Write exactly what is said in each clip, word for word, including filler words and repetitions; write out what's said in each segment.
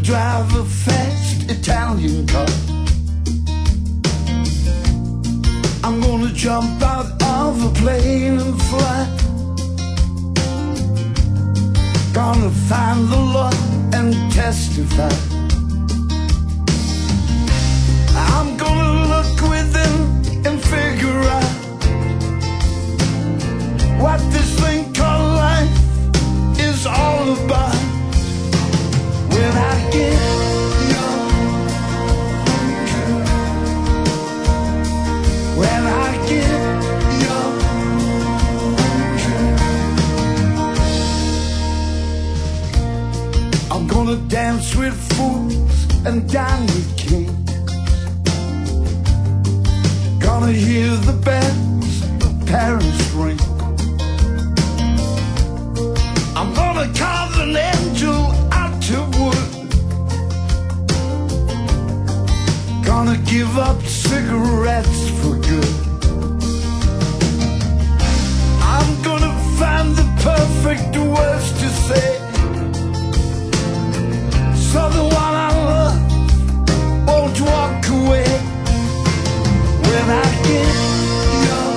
drive a fast Italian car. I'm gonna jump out of a plane and fly. Gonna find the Lord and testify. I'm gonna look within and figure out what this thing called life is all about. When I get young, when I get young, I'm gonna dance with fools and dine with kings. Gonna hear the bells of Paris ring. I'm gonna carve an angel out of wood. Gonna give up cigarettes for good. I'm gonna find the perfect words to say, so the one I love won't walk away. When I get young,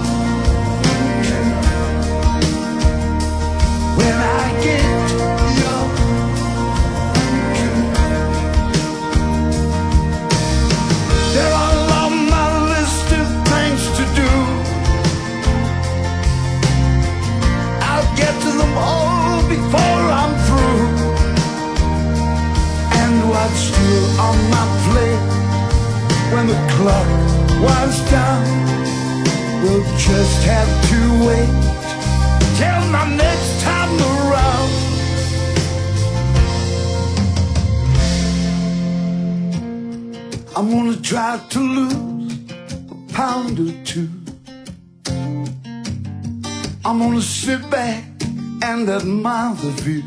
when I get young, they're all on my list of things to do. I'll get to them all before I'm through. And what's still on my plate when the clock winds down, we'll just have to wait till my next time around. I'm gonna try to lose a pound or two. I'm gonna sit back and admire the view.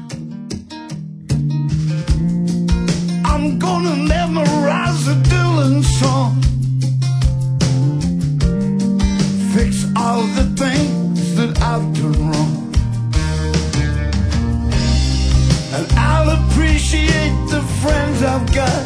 I'm gonna memorize a Dylan song, fix all the things that I've done wrong, and I'll appreciate the friends I've got.